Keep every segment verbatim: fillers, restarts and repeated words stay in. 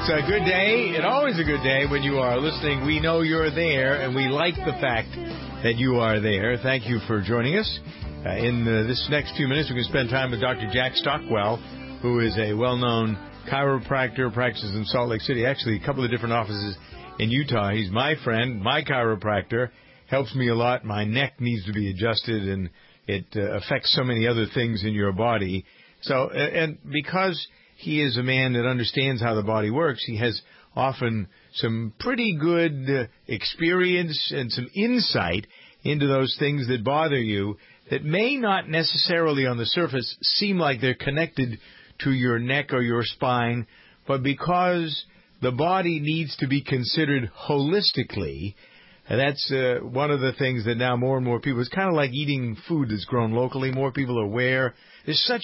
It's a good day, and always a good day when you are listening. We know you're there, and we like the fact that you are there. Thank you for joining us. Uh, in uh, this next few minutes, we're going to spend time with Doctor Jack Stockwell, who is a well-known chiropractor, practices in Salt Lake City. Actually, a couple of different offices in Utah. He's my friend, my chiropractor, helps me a lot. My neck needs to be adjusted, and it uh, affects so many other things in your body. So, and because he is a man that understands how the body works, he has often some pretty good uh, experience and some insight into those things that bother you that may not necessarily on the surface seem like they're connected to your neck or your spine, but because the body needs to be considered holistically, that's uh, one of the things that now more and more people, it's kind of like eating food that's grown locally. More people are aware. There's such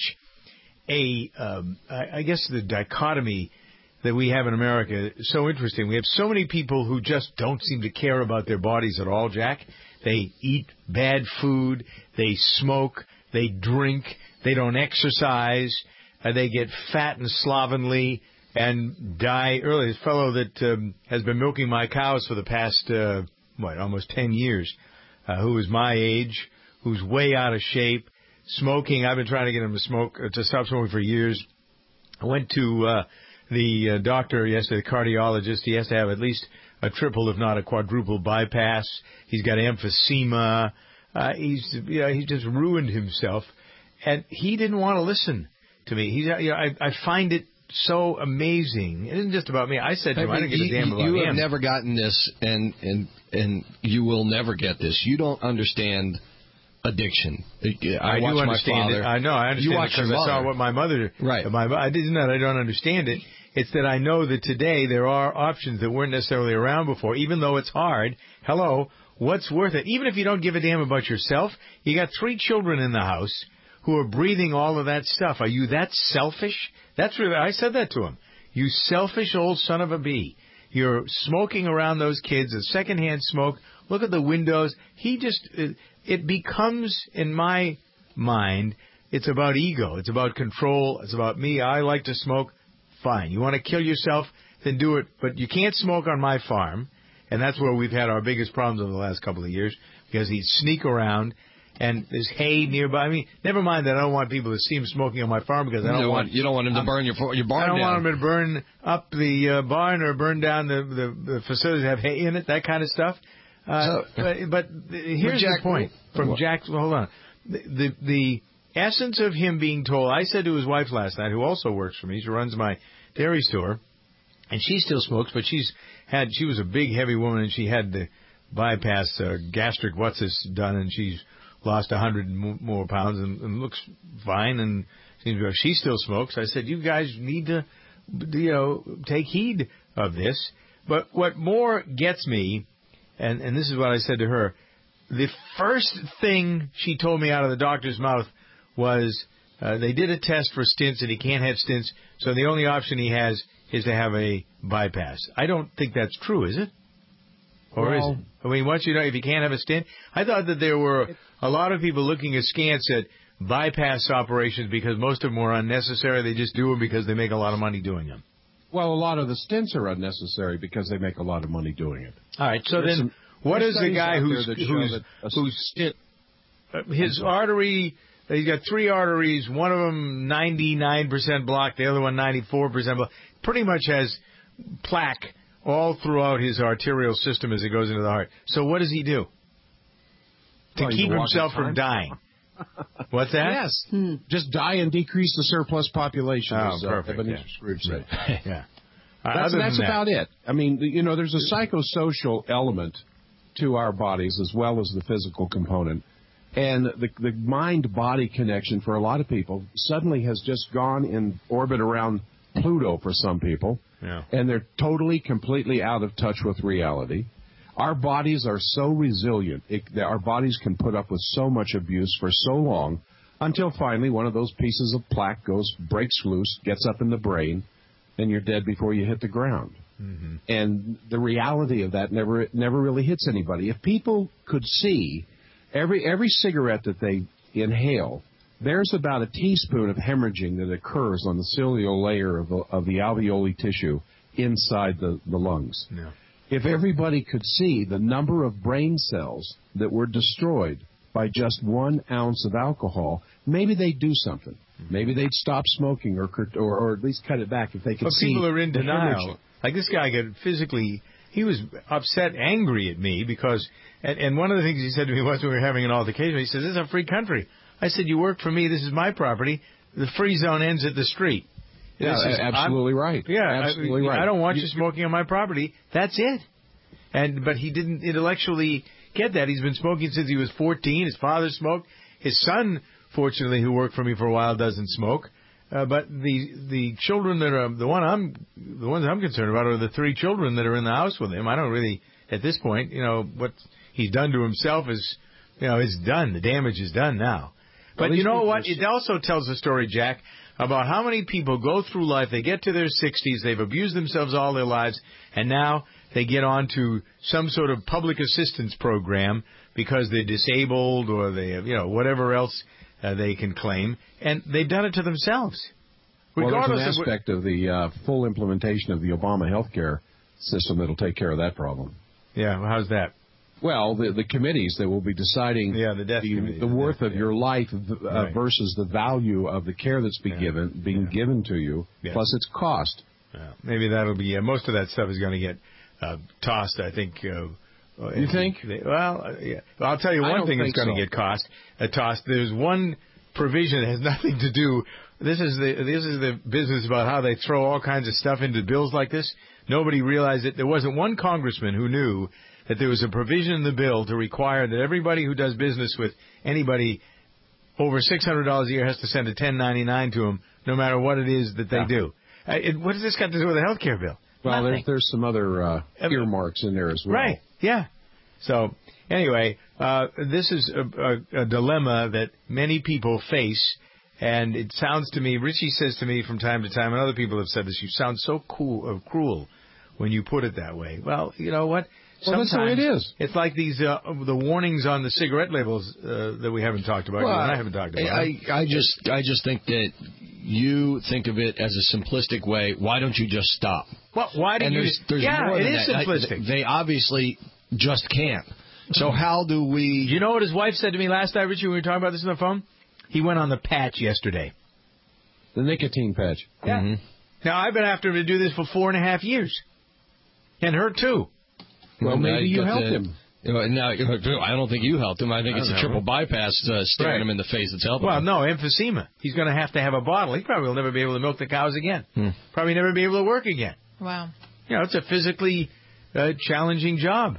a, um, I, I guess the dichotomy that we have in America is so interesting. We have so many people who just don't seem to care about their bodies at all, Jack. They eat bad food, they smoke, they drink, they don't exercise, uh, they get fat and slovenly and die early. This fellow that um, has been milking my cows for the past, uh, what, almost ten years, uh, who is my age, who's way out of shape, smoking. I've been trying to get him to smoke, uh, to stop smoking for years. I went to uh, the uh, doctor yesterday, the cardiologist. He has to have at least a triple, if not a quadruple bypass. He's got emphysema. Uh, he's, you know, he just ruined himself, and he didn't want to listen to me. He's, you know, I, I find it so amazing. It isn't just about me. I said to him, I, mean, I didn't give a damn about you him. You have never gotten this, and and and you will never get this. You don't understand addiction. I, I watch do understand my father. it. I know. I understand you watch it because I saw what my mother. Right. My, I didn't know. I don't understand it. It's that I know that today there are options that weren't necessarily around before, even though it's hard. Hello, what's worth it? Even if you don't give a damn about yourself, you got three children in the house who are breathing all of that stuff. Are you that selfish? That's really, I said that to him. You selfish old son of a bee. You're smoking around those kids, a secondhand smoke. Look at the windows. He just, it, it becomes, in my mind, it's about ego. It's about control. It's about me. I like to smoke. Fine. You want to kill yourself? Then do it. But you can't smoke on my farm. And that's where we've had our biggest problems over the last couple of years, because he'd sneak around and there's hay nearby. I mean, never mind that I don't want people to see him smoking on my farm, because I don't, you don't want, want you don't want him to um, burn your your barn I don't down. want him to burn up the uh, barn or burn down the, the, the facilities that have hay in it, that kind of stuff. Uh, so, but, but here's Jack, the point from what? Jack. Well, hold on. The, the the essence of him being told. I said to his wife last night, who also works for me, she runs my dairy store, and she still smokes, but she's had. She was a big, heavy woman, and she had to bypass uh, gastric what's this done, and she's lost a hundred more pounds and, and looks fine, and seems to. She still smokes. I said, you guys need to, you know, take heed of this. But what more gets me, and and this is what I said to her, the first thing she told me out of the doctor's mouth was uh, they did a test for stents, and he can't have stents, so the only option he has is to have a bypass. I don't think that's true, is it? Or well, is it? I mean, once you know, if you can't have a stent, I thought that there were a lot of people looking askance at bypass operations because most of them were unnecessary. They just do them because they make a lot of money doing them. Well, a lot of the stents are unnecessary because they make a lot of money doing it. All right. So There's then, some, what is the guy who's who's, who's stent, uh, his artery? He's got three arteries. One of them ninety-nine percent blocked. The other one ninety-four percent blocked. Pretty much has plaque all throughout his arterial system as it goes into the heart. So what does he do to well, keep himself from dying? What's that? Yes. Hmm. Just die and decrease the surplus population. Oh, as, perfect. Uh, yeah. Scrooge said. yeah. Uh, that's that's that. about it. I mean, you know, there's a psychosocial element to our bodies as well as the physical component. And the, the mind-body connection for a lot of people suddenly has just gone in orbit around Pluto for some people. Yeah. And they're totally, completely out of touch with reality. Our bodies are so resilient. It, our bodies can put up with so much abuse for so long until finally one of those pieces of plaque goes, breaks loose, gets up in the brain, and you're dead before you hit the ground. Mm-hmm. And the reality of that never never really hits anybody. If people could see every every cigarette that they inhale, there's about a teaspoon of hemorrhaging that occurs on the ciliary layer of the, of the alveoli tissue inside the, the lungs. Yeah. If everybody could see the number of brain cells that were destroyed by just one ounce of alcohol, maybe they'd do something. Maybe they'd stop smoking or or, or at least cut it back if they could but see. People are in the denial. hemorrhage. Like this guy got physically, he was upset, angry at me because, and, and one of the things he said to me once when we were having an altercation, he said, "This is a free country." I said, "You work for me. This is my property. The free zone ends at the street." Yeah, is, absolutely I'm, right. Yeah, absolutely I, right. I don't want you, you smoking on my property. That's it. And but he didn't intellectually get that. He's been smoking since he was fourteen. His father smoked. His son, fortunately, who worked for me for a while, doesn't smoke. Uh, but the the children that are the one I'm the ones I'm concerned about are the three children that are in the house with him. I don't really at this point, you know, what he's done to himself is, you know, it's done. The damage is done now. But well, you know what? Are... It also tells a story, Jack, about how many people go through life. They get to their sixties, they've abused themselves all their lives, and now they get on to some sort of public assistance program because they're disabled or they have, you know, whatever else uh, they can claim, and they've done it to themselves. Regardless well, there's an of aspect of the uh, full implementation of the Obama health care system that'll take care of that problem. Yeah, well, how's that? Well, the the committees that will be deciding yeah, the, death the, the worth the death, of your life uh, right. versus the value of the care that's being yeah. given being yeah. given to you, yeah. plus its cost. Yeah. Maybe that'll be uh, most of that stuff is going to get uh, tossed. I think. Uh, you think? They, well, uh, yeah. Well, I'll tell you one thing that's going to so. get cost uh, tossed. There's one provision that has nothing to do. This is the this is the business about how they throw all kinds of stuff into bills like this. Nobody realized it. There wasn't one congressman who knew that there was a provision in the bill to require that everybody who does business with anybody over six hundred dollars a year has to send a ten ninety-nine to them, no matter what it is that they yeah. do. Uh, it, what does this got to do with a health care bill? Well, Nothing. there's, there's some other uh, earmarks in there as well. Right, yeah. So, anyway, uh, this is a, a, a dilemma that many people face, and it sounds to me, Richie says to me from time to time, and other people have said this, you sound so cool, uh, cruel when you put it that way. Well, you know what? Well, that's the way it is. It's like these uh, the warnings on the cigarette labels uh, that we haven't talked about. Well, I haven't talked about. I, I just I just think that you think of it as a simplistic way. Why don't you just stop? Well, why do and you? There's, there's yeah, more it than is that. simplistic. I, they obviously just can't. So how do we? You know what his wife said to me last night, Richie, when we were talking about this on the phone? He went on the patch yesterday. The nicotine patch. Yeah. Mm-hmm. Now, I've been after him to do this for four and a half years. And her, too. Well, well maybe you helped to, him. You know, now, I don't think you helped him. I think I it's a know. triple bypass uh, staring right. him in the face that's helping well, him. Well, no, emphysema. He's going to have to have a bottle. He probably will never be able to milk the cows again. Hmm. Probably never be able to work again. Wow. You know, it's a physically uh, challenging job.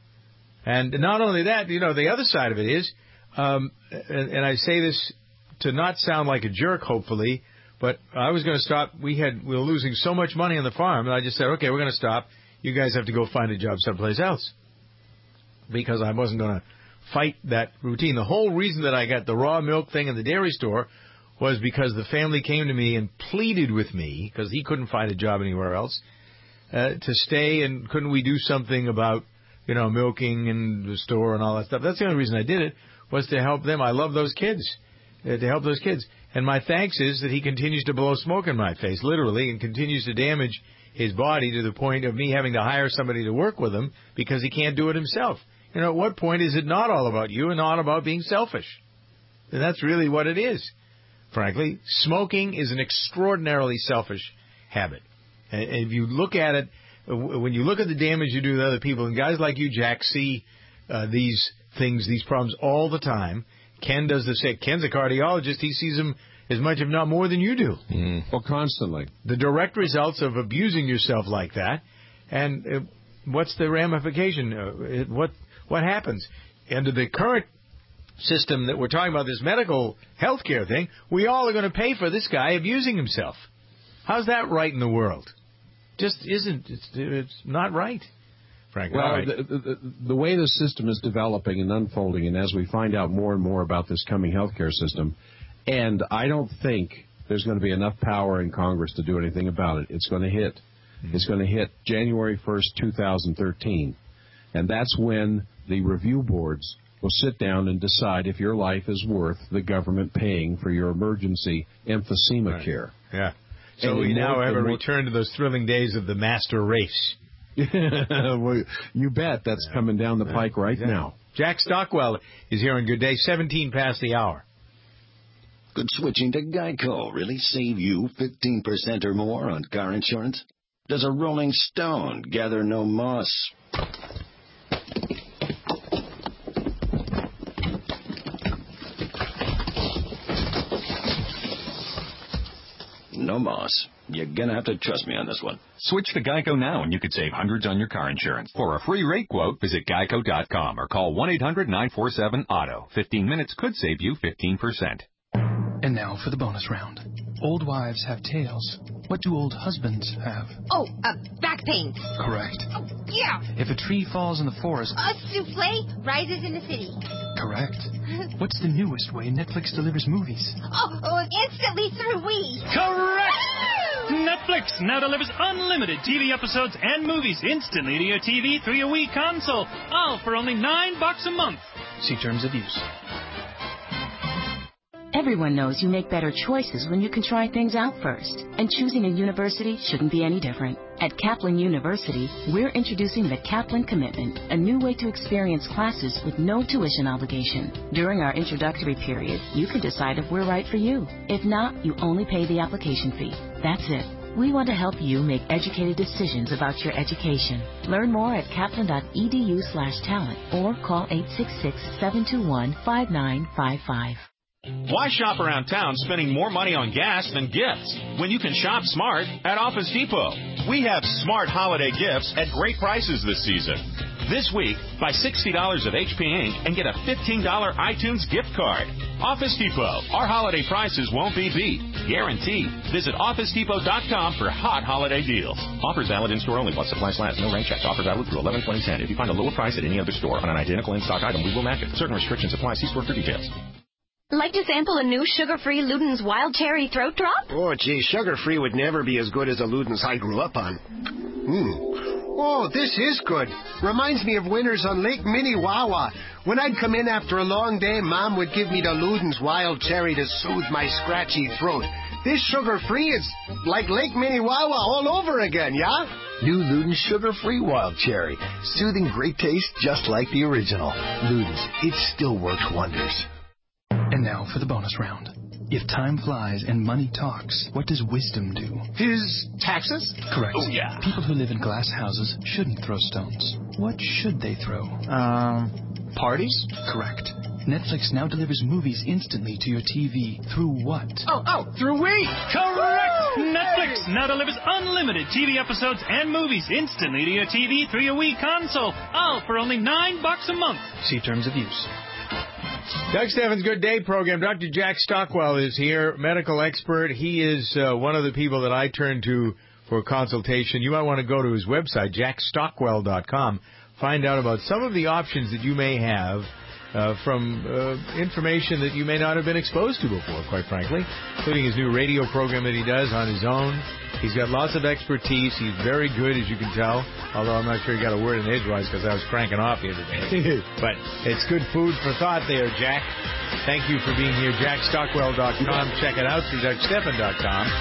And not only that, you know, the other side of it is, um, and, and I say this to not sound like a jerk, hopefully, but I was going to stop. We had we were losing so much money on the farm, and I just said, okay, we're going to stop. You guys have to go find a job someplace else, because I wasn't going to fight that routine. The whole reason that I got the raw milk thing in the dairy store was because the family came to me and pleaded with me, because he couldn't find a job anywhere else, uh, to stay, and couldn't we do something about, you know, milking and the store and all that stuff. That's the only reason I did it, was to help them. I love those kids, uh, to help those kids. And my thanks is that he continues to blow smoke in my face, literally, and continues to damage his body to the point of me having to hire somebody to work with him because he can't do it himself. You know, at what point is it not all about you and not about being selfish? And that's really what it is, frankly. Smoking is an extraordinarily selfish habit. And if you look at it, when you look at the damage you do to other people, and guys like you, Jack, see uh, these things, these problems all the time. Ken does the same. Ken's a cardiologist. He sees them as much, if not more, than you do. Mm. Well, constantly. The direct results of abusing yourself like that, and uh, what's the ramification? Uh, it, what what happens? Under the current system that we're talking about, this medical health care thing, we all are going to pay for this guy abusing himself. How's that right in the world? Just isn't. It's, it's not right, frankly. Well, right. the, the, the way the system is developing and unfolding, and as we find out more and more about this coming healthcare system, and I don't think there's going to be enough power in Congress to do anything about it. It's going to hit. Mm-hmm. It's going to hit January first, two thousand thirteen, and that's when the review boards will sit down and decide if your life is worth the government paying for your emergency emphysema right. care. Yeah. So we now have a return to those thrilling days of the master race. Well, you bet. That's coming down the pike right exactly. now. Jack Stockwell is here on Good Day, seventeen past the hour. Could switching to Geico really save you fifteen percent or more on car insurance? Does a rolling stone gather no moss? No moss. You're gonna have to trust me on this one. Switch to Geico now and you could save hundreds on your car insurance. For a free rate quote, visit geico dot com or call one eight hundred nine four seven auto. fifteen minutes could save you fifteen percent. And now for the bonus round. Old wives have tails. What do old husbands have? Oh, uh, back pain. Correct. Oh, yeah. If a tree falls in the forest... A souffle rises in the city. Correct. What's the newest way Netflix delivers movies? Oh, oh instantly through Wii. Correct! Netflix now delivers unlimited T V episodes and movies instantly to your T V through your Wii console. All for only nine bucks a month. See terms of use. Everyone knows you make better choices when you can try things out first. And choosing a university shouldn't be any different. At Kaplan University, we're introducing the Kaplan Commitment, a new way to experience classes with no tuition obligation. During our introductory period, you can decide if we're right for you. If not, you only pay the application fee. That's it. We want to help you make educated decisions about your education. Learn more at kaplan dot e d u slash talent or call eight six six, seven two one, five nine five five. Why shop around town spending more money on gas than gifts when you can shop smart at Office Depot? We have smart holiday gifts at great prices this season. This week, buy sixty dollars of H P ink and get a fifteen dollars iTunes gift card. Office Depot. Our holiday prices won't be beat. Guaranteed. Visit office depot dot com for hot holiday deals. Offers valid in store only while supplies last. No rank checks. Offer valid through eleven twenty ten. If you find a lower price at any other store on an identical in-stock item, we will match it. Certain restrictions apply. See store for details. Like to sample a new sugar-free Luden's Wild Cherry Throat Drop? Oh, gee, sugar-free would never be as good as the Luden's I grew up on. Hmm. Oh, this is good. Reminds me of winters on Lake Minnewawa. When I'd come in after a long day, Mom would give me the Luden's Wild Cherry to soothe my scratchy throat. This sugar-free is like Lake Minnewawa all over again, yeah? New Luden's Sugar-Free Wild Cherry. Soothing great taste just like the original. Luden's, it still works wonders. And now for the bonus round. If time flies and money talks, what does wisdom do? His taxes? Correct. Oh, yeah. People who live in glass houses shouldn't throw stones. What should they throw? Um, parties? Correct. Netflix now delivers movies instantly to your T V. Through what? Oh, oh, through Wii! Correct! Woo! Netflix now delivers unlimited T V episodes and movies instantly to your T V through your Wii console. All for only nine bucks a month. See terms of use. Doug Steffens' Good Day program. Doctor Jack Stockwell is here, medical expert. He is uh, one of the people that I turn to for consultation. You might want to go to his website, jack stockwell dot com. Find out about some of the options that you may have uh, from uh, information that you may not have been exposed to before, quite frankly, including his new radio program that he does on his own. He's got lots of expertise. He's very good, as you can tell, although I'm not sure he got a word in edgewise because I was cranking off the other day. But it's good food for thought there, Jack. Thank you for being here. jack stockwell dot com. Check it out through doug steffen dot com.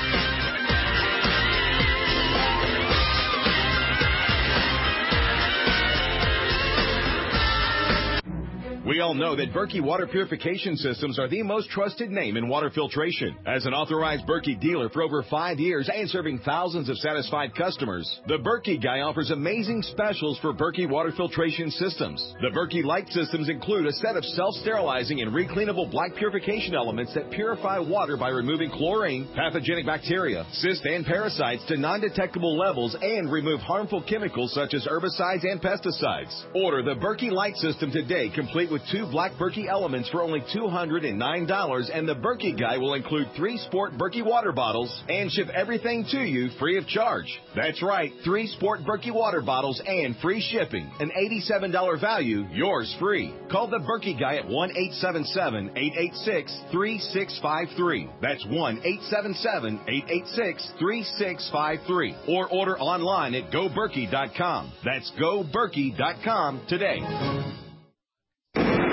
We all know that Berkey Water Purification Systems are the most trusted name in water filtration. As an authorized Berkey dealer for over five years and serving thousands of satisfied customers, the Berkey Guy offers amazing specials for Berkey Water Filtration Systems. The Berkey Light Systems include a set of self-sterilizing and recleanable black purification elements that purify water by removing chlorine, pathogenic bacteria, cysts, and parasites to non-detectable levels and remove harmful chemicals such as herbicides and pesticides. Order the Berkey Light System today, complete with two black Berkey elements for only two hundred nine dollars, and the Berkey Guy will include three Sport Berkey water bottles and ship everything to you free of charge. That's right, three Sport Berkey water bottles and free shipping. An eighty-seven dollars value, yours free. Call the Berkey Guy at one eight seven seven, eight eight six, three six five three. That's one eight seven seven, eight eight six, three six five three. Or order online at go berkey dot com. That's go berkey dot com today.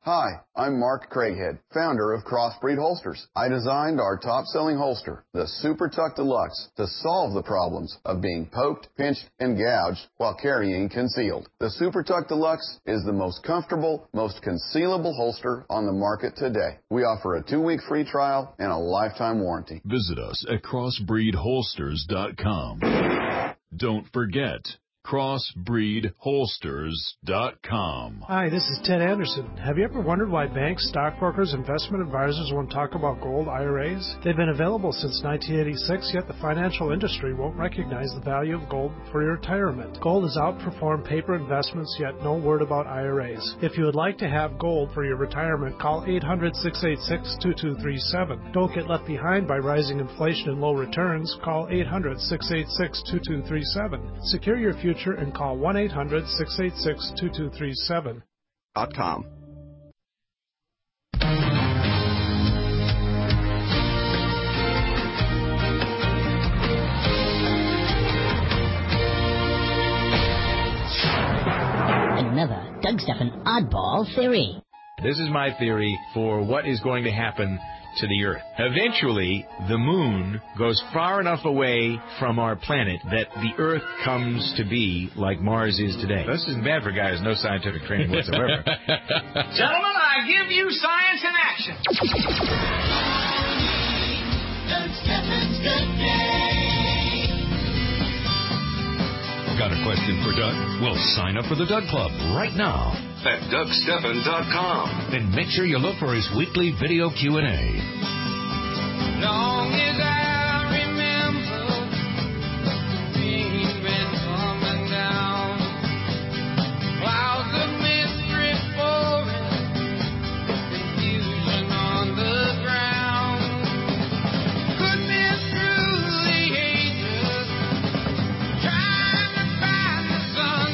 Hi, I'm Mark Craighead, founder of Crossbreed Holsters. I designed our top-selling holster, the Super Tuck Deluxe, to solve the problems of being poked, pinched, and gouged while carrying concealed. The Super Tuck Deluxe is the most comfortable, most concealable holster on the market today. We offer a two-week free trial and a lifetime warranty. Visit us at crossbreed holsters dot com. Don't forget, crossbreed holsters dot com. Hi, this is Ted Anderson. Have you ever wondered why banks, stockbrokers, investment advisors won't talk about gold I R As? They've been available since nineteen eighty-six, yet the financial industry won't recognize the value of gold for your retirement. Gold has outperformed paper investments, yet no word about I R As. If you would like to have gold for your retirement, call eight hundred, six eight six, two two three seven. Don't get left behind by rising inflation and low returns. Call eight hundred, six eight six, two two three seven. Secure your future and call one eight hundred, six eight six, two two three seven. .com. Another Doug Stephan oddball theory. This is my theory for what is going to happen to the Earth. Eventually, the moon goes far enough away from our planet that the Earth comes to be like Mars is today. This isn't bad for a guy who has no scientific training whatsoever. Gentlemen, I give you science in action. Doug Stephan's Good Day. Got a question for Doug? Well, sign up for the Doug Club right now at Doug Stephan dot com. And make sure you look for his weekly video Q and A. Long as I remember, we've been coming down. Clouds of mystery pouring, confusion on the ground. Could be through the ages, trying to find the sun.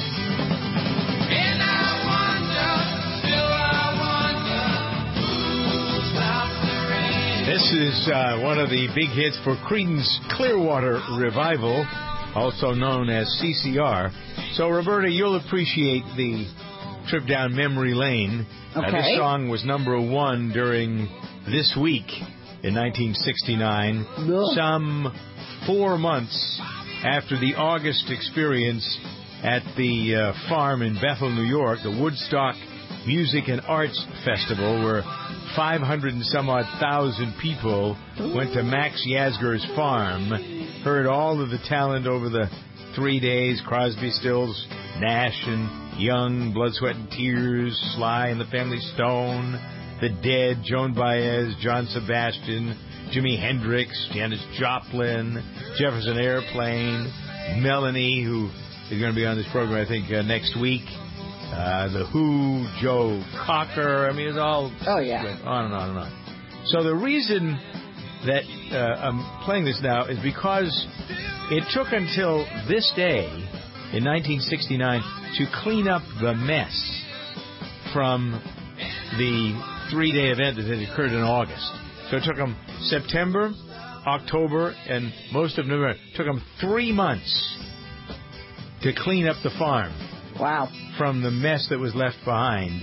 And I wonder, still I wonder, who'll stop the rain. This is uh, one of the big hits for Creedence Clearwater Revival, also known as C C R. So, Roberta, you'll appreciate the trip down memory lane. Okay. Uh, this song was number one during this week in nineteen sixty-nine, Ugh. some four months after the August experience at the uh, farm in Bethel, New York, the Woodstock Music and Arts Festival, where five hundred and some odd thousand people went to Max Yasgur's farm, heard all of the talent over the three days, Crosby, Stills, Nash and Young, Blood, Sweat and Tears, Sly and the Family Stone, The Dead, Joan Baez, John Sebastian, Jimi Hendrix, Janis Joplin, Jefferson Airplane, Melanie, who is going to be on this program, I think, uh, next week. Uh, the Who, Joe Cocker. I mean, it's all oh yeah, on and on and on. So the reason that uh, I'm playing this now is because it took until this day in nineteen sixty-nine to clean up the mess from the three-day event that had occurred in August. So it took them September, October, and most of November. It took them three months to clean up the farm. Wow. From the mess that was left behind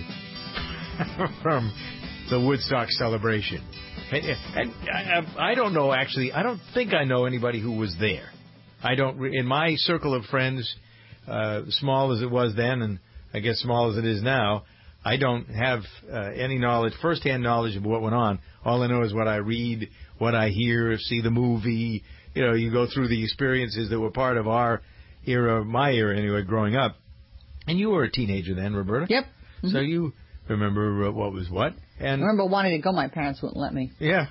from the Woodstock celebration. And, and I, I don't know, actually, I don't think I know anybody who was there. I don't, in my circle of friends, uh, small as it was then, and I guess small as it is now, I don't have uh, any knowledge, firsthand knowledge of what went on. All I know is what I read, what I hear, see the movie. You know, you go through the experiences that were part of our era, my era anyway, growing up. And you were a teenager then, Roberta. Yep. Mm-hmm. So you remember what was what? And I remember wanting to go. My parents wouldn't let me. Yeah.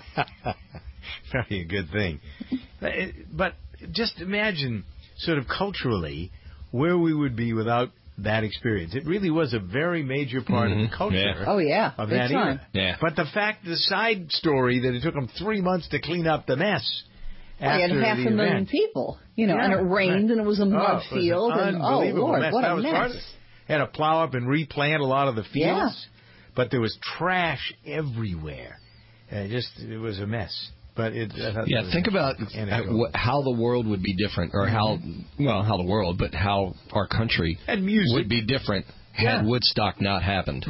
Very good thing. But just imagine, sort of culturally, where we would be without that experience. It really was a very major part mm-hmm. of the culture. Yeah. Oh, yeah. Of Big that time. era. Yeah. But the fact, the side story that it took them three months to clean up the mess. Well, you had half a million event. people, you know, yeah, and it rained right. and it was a mud oh, it field. Was an and oh, Lord, mess. what that a was mess. Part of it. Had to plow up and replant a lot of the fields. Yeah. But there was trash everywhere. Uh, just, it was a mess. But it, yeah, think about how the world would be different, or how, well, how the world, but how our country and music would be different had yeah. Woodstock not happened. Right.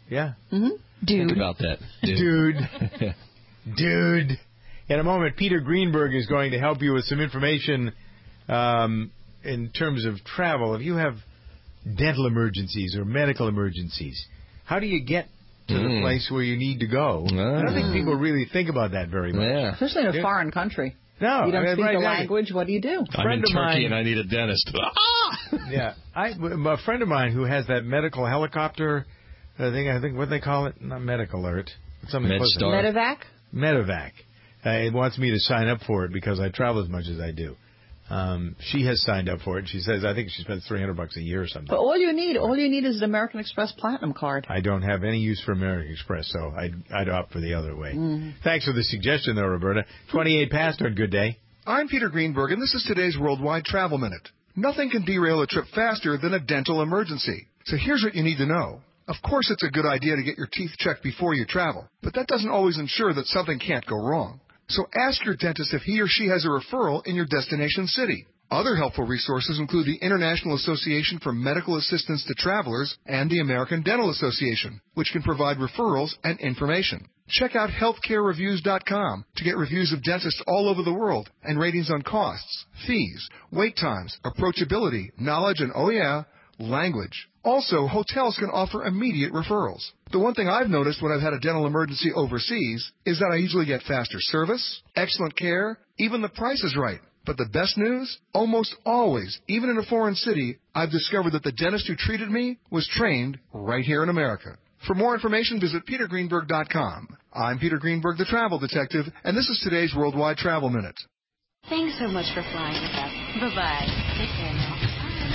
Yeah. Mm-hmm. Dude. Think about that. Dude. Dude. In a moment, Peter Greenberg is going to help you with some information um, in terms of travel. If you have dental emergencies or medical emergencies, how do you get to Mm. the place where you need to go? Ah. I don't think people really think about that very much. Yeah. Especially in a Yeah. foreign country. No. You don't I mean, speak right, the exactly. language. What do you do? I'm friend in of Turkey mine- and I need a dentist. Ah! Yeah, I a friend of mine who has that medical helicopter uh, thing. I think what they call it, not Medic Alert, but something close to it. Medevac? Medevac. Uh, it wants me to sign up for it because I travel as much as I do. Um, she has signed up for it. She says I think she spends three hundred bucks a year or something. But all you need, all you need is an American Express Platinum card. I don't have any use for American Express, so I'd, I'd opt for the other way. Mm-hmm. Thanks for the suggestion, though, Roberta. twenty-eight past on Good Day. I'm Peter Greenberg, and this is today's Worldwide Travel Minute. Nothing can derail a trip faster than a dental emergency. So here's what you need to know. Of course, it's a good idea to get your teeth checked before you travel, but that doesn't always ensure that something can't go wrong. So ask your dentist if he or she has a referral in your destination city. Other helpful resources include the International Association for Medical Assistance to Travelers and the American Dental Association, which can provide referrals and information. Check out healthcare reviews dot com to get reviews of dentists all over the world and ratings on costs, fees, wait times, approachability, knowledge, and oh yeah, language. Also, hotels can offer immediate referrals. The one thing I've noticed when I've had a dental emergency overseas is that I usually get faster service, excellent care, even the price is right. But the best news? Almost always, even in a foreign city, I've discovered that the dentist who treated me was trained right here in America. For more information, visit peter greenberg dot com. I'm Peter Greenberg, the travel detective, and this is today's Worldwide Travel Minute. Thanks so much for flying with us. Bye-bye. Take care now.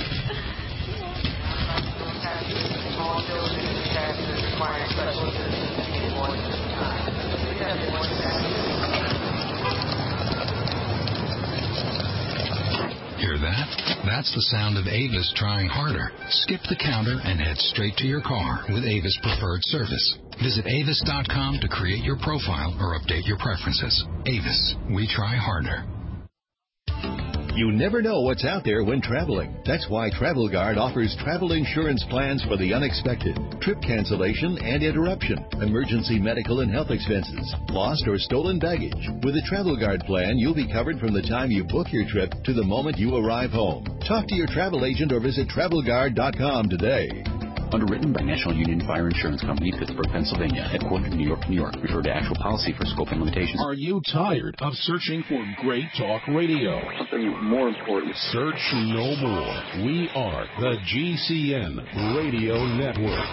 Hear that? That's the sound of Avis trying harder. Skip the counter and head straight to your car with Avis Preferred Service. Visit avis dot com to create your profile or update your preferences. Avis, we try harder. You never know what's out there when traveling. That's why Travel Guard offers travel insurance plans for the unexpected, trip cancellation and interruption, emergency medical and health expenses, lost or stolen baggage. With a Travel Guard plan, you'll be covered from the time you book your trip to the moment you arrive home. Talk to your travel agent or visit travel guard dot com today. Underwritten by National Union Fire Insurance Company, Pittsburgh, Pennsylvania. Headquartered in New York, New York. Refer to actual policy for scope and limitations. Are you tired of searching for great talk radio? Something more important. Search no more. We are the G C N Radio Network.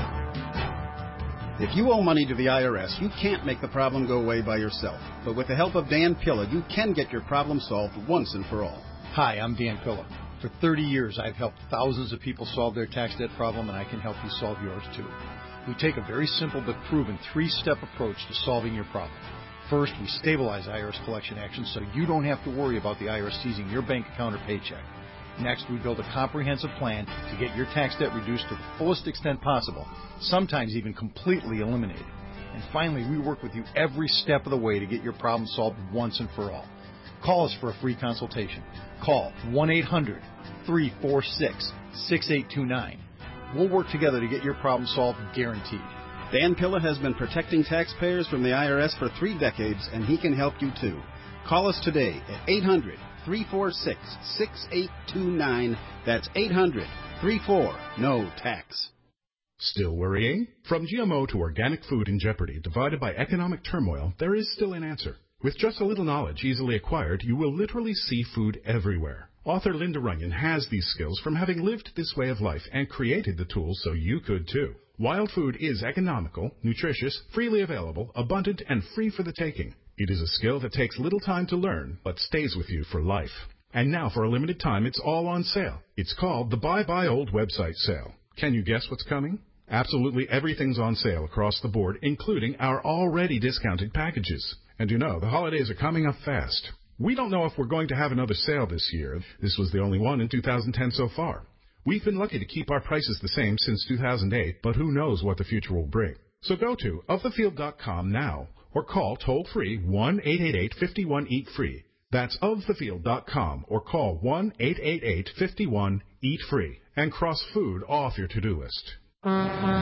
If you owe money to the I R S, you can't make the problem go away by yourself. But with the help of Dan Pilla, you can get your problem solved once and for all. Hi, I'm Dan Pilla. For thirty years, I've helped thousands of people solve their tax debt problem, and I can help you solve yours too. We take a very simple but proven three-step approach to solving your problem. First, we stabilize I R S collection actions so you don't have to worry about the I R S seizing your bank account or paycheck. Next, we build a comprehensive plan to get your tax debt reduced to the fullest extent possible, sometimes even completely eliminated. And finally, we work with you every step of the way to get your problem solved once and for all. Call us for a free consultation. Call one eight hundred, three four six, six eight two nine. We'll work together to get your problem solved, guaranteed. Dan Pilla has been protecting taxpayers from the I R S for three decades, and he can help you too. Call us today at eight hundred, three four six, six eight two nine. That's eight hundred, three four, N O tax. Still worrying? From G M O to organic food in jeopardy, divided by economic turmoil, there is still an answer. With just a little knowledge easily acquired, you will literally see food everywhere. Author Linda Runyon has these skills from having lived this way of life and created the tools so you could too. Wild food is economical, nutritious, freely available, abundant, and free for the taking. It is a skill that takes little time to learn, but stays with you for life. And now, for a limited time, it's all on sale. It's called the Buy Buy Old website sale. Can you guess what's coming? Absolutely everything's on sale across the board, including our already discounted packages. And you know, the holidays are coming up fast. We don't know if we're going to have another sale this year. This was the only one in two thousand ten so far. We've been lucky to keep our prices the same since two thousand eight, but who knows what the future will bring. So go to of the field dot com now or call toll-free one eight eight eight, five one, eat free. That's of the field dot com or call one eight eight eight, five one, eat free and cross food off your to-do list.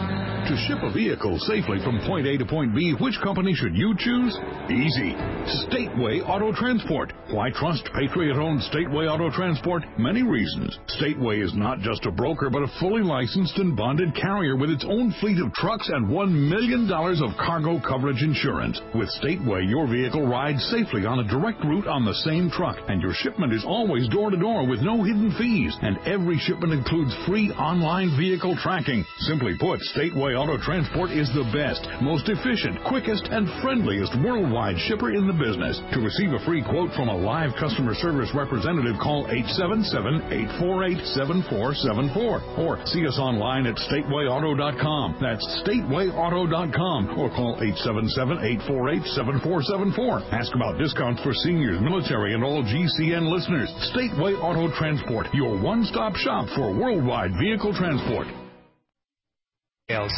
To ship a vehicle safely from point A to point B, which company should you choose? Easy. Stateway Auto Transport. Why trust Patriot-owned Stateway Auto Transport? Many reasons. Stateway is not just a broker, but a fully licensed and bonded carrier with its own fleet of trucks and one million dollars of cargo coverage insurance. With Stateway, your vehicle rides safely on a direct route on the same truck, and your shipment is always door-to-door with no hidden fees, and every shipment includes free online vehicle tracking. Simply put, Stateway Auto Transport is the best, most efficient, quickest, and friendliest worldwide shipper in the business. To receive a free quote from a live customer service representative, call eight seven seven, eight four eight, seven four seven four or see us online at stateway auto dot com. That's stateway auto dot com, or call eight seven seven, eight four eight, seven four seven four. Ask about discounts for seniors, military, and all G C N listeners. Stateway Auto Transport, your one-stop shop for worldwide vehicle transport. Else.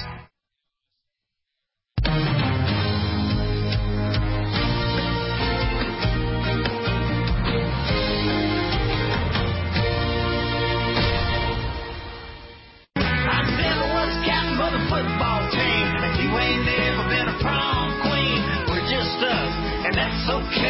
Football team, and you ain't never been a prom queen. We're just us, and that's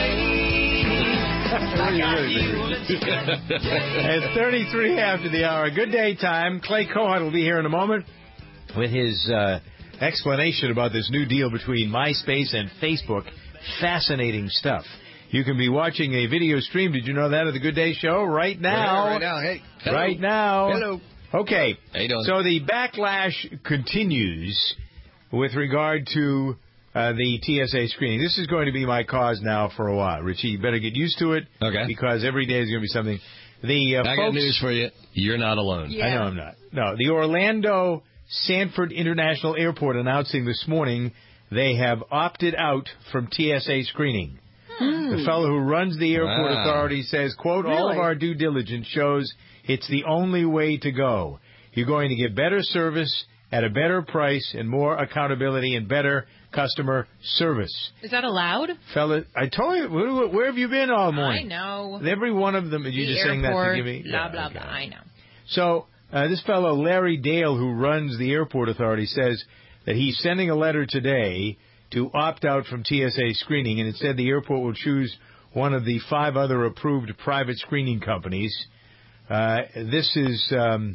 okay. It's thirty-three after the hour. Good day time. Clay Cohut will be here in a moment with his uh, explanation about this new deal between MySpace and Facebook. Fascinating stuff. You can be watching a video stream. Did you know that of the Good Day Show right now? Right now, hey. Hello. Right now. Hello. Okay, How you doing? So the backlash continues with regard to uh, the T S A screening. This is going to be my cause now for a while. Richie, you better get used to it. Okay. Because every day is going to be something. The uh, I folks, got news for you. You're not alone. I know I'm not. No, the Orlando Sanford International Airport announcing this morning they have opted out from T S A screening. Hmm. The fellow who runs the airport Wow. authority says, quote, Really? all of our due diligence shows it's the only way to go. You're going to get better service at a better price and more accountability and better customer service. Is that allowed? Fella, I told you, where, where have you been all morning? I know. Every one of them. Are you the just airport, saying that to give me? blah, Yeah, blah, okay. blah. I know. So uh, this fellow, Larry Dale, who runs the airport authority, says that he's sending a letter today to opt out from T S A screening, and it said the airport will choose one of the five other approved private screening companies. Uh, this is um,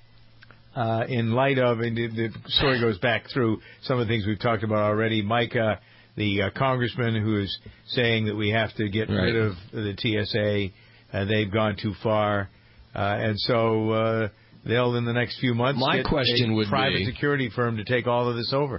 uh, in light of, and the, the story goes back through some of the things we've talked about already. Micah, the uh, congressman who is saying that we have to get Right. rid of the T S A, uh, they've gone too far. Uh, and so uh, they'll, in the next few months, My get question a would private be- security firm to take all of this over.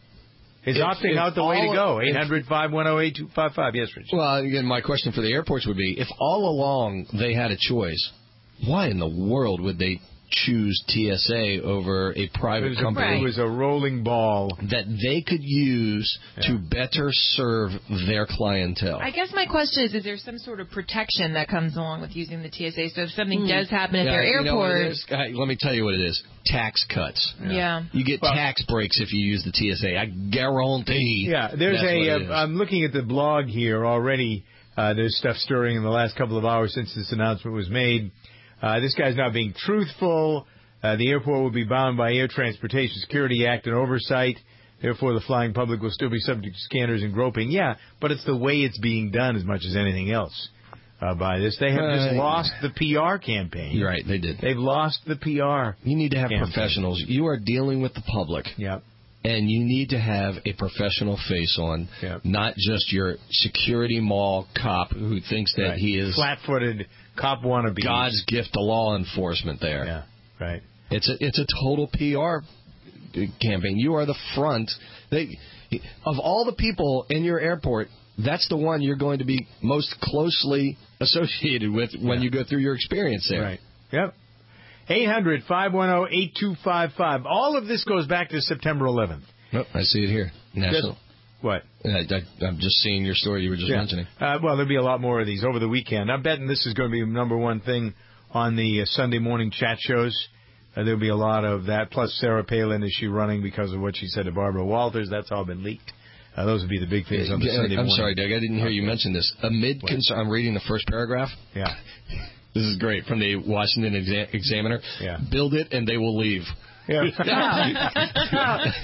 Is If- opting if out the way to all- go? if- eight hundred, five one zero, eight two five five. Yes, Rich. Well, again, my question for the airports would be, if all along they had a choice, why in the world would they choose T S A over a private It was, company a, it was a rolling ball that they could use Yeah. to better serve their clientele? I guess my question is, is there some sort of protection that comes along with using the T S A? So if something Hmm. does happen at Yeah, their you know what it airport... is? Uh, let me tell you what it is. Tax cuts. Yeah. You get tax breaks if you use the T S A. I guarantee. Yeah, there's that's what it a. is. Uh, I'm looking at the blog here already. Uh, there's stuff stirring in the last couple of hours since this announcement was made. Uh, this guy's not being truthful. Uh, the airport will be bound by Air Transportation Security Act and oversight. Therefore, the flying public will still be subject to scanners and groping. Yeah, but it's the way it's being done as much as anything else uh, by this. They have just Right. lost the P R campaign. You're right, they did. They've lost the P R. You need to have campaign. professionals. You are dealing with the public. Yep. And you need to have a professional face on, Yep. not just your security mall cop who thinks that Right. he is flat-footed cop wannabe. God's gift to law enforcement there. Yeah, right. It's a it's a total P R campaign. You are the front. They, of all the people in your airport, that's the one you're going to be most closely associated with when Yeah. you go through your experience there. Right. Yep. eight hundred, five one zero, eight two five five. All of this goes back to September eleventh. Oh, I see it here. National. Just- what? I, I, I'm just seeing your story you were just Yeah. mentioning. Uh, well, there'll be a lot more of these over the weekend. I'm betting this is going to be the number one thing on the uh, Sunday morning chat shows. Uh, there'll be a lot of that. Plus, Sarah Palin, is she running because of what she said to Barbara Walters? That's all been leaked. Uh, those would be the big things on the Yeah, Sunday I'm morning. sorry, Doug. I didn't hear you mention this. Amid concern, I'm reading the first paragraph. Yeah. This is great from the Washington Exa- Examiner. Yeah. Build it and they will leave. Yeah.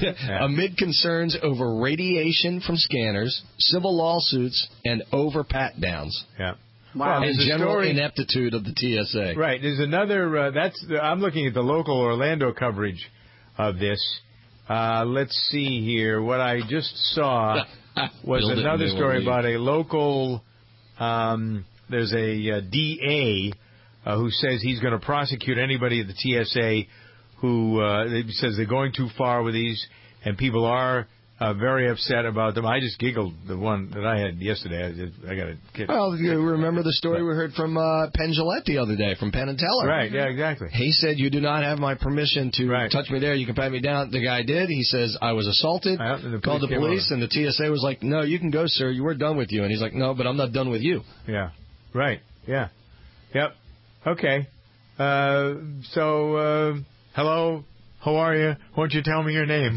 Amid concerns over radiation from scanners, civil lawsuits, and over pat-downs. Yeah. Wow. Well, And there's a general story- ineptitude of the T S A. Right. There's another. Uh, that's. The, I'm looking at the local Orlando coverage of this. Uh, let's see here. What I just saw was Build it another and they story will leave. about a local. Um, there's a, uh D A uh, who says he's going to prosecute anybody at the T S A who uh, he says they're going too far with these, and people are uh, very upset about them. I just giggled the one that I had yesterday. I, just, I got to get. Well, you remember the story we heard from uh, Penn Jillette the other day, from Penn and Teller. Right, yeah, exactly. He said, you do not have my permission to touch me there. You can pat me down. The guy did. He says, I was assaulted. the Called the police came police, and the T S A was like, no, you can go, sir. You were done with you. And he's like, no, but I'm not done with you. Yeah. Right. Yeah. Yep. Okay. Uh, so, uh, hello. How are you? Won't you tell me your name?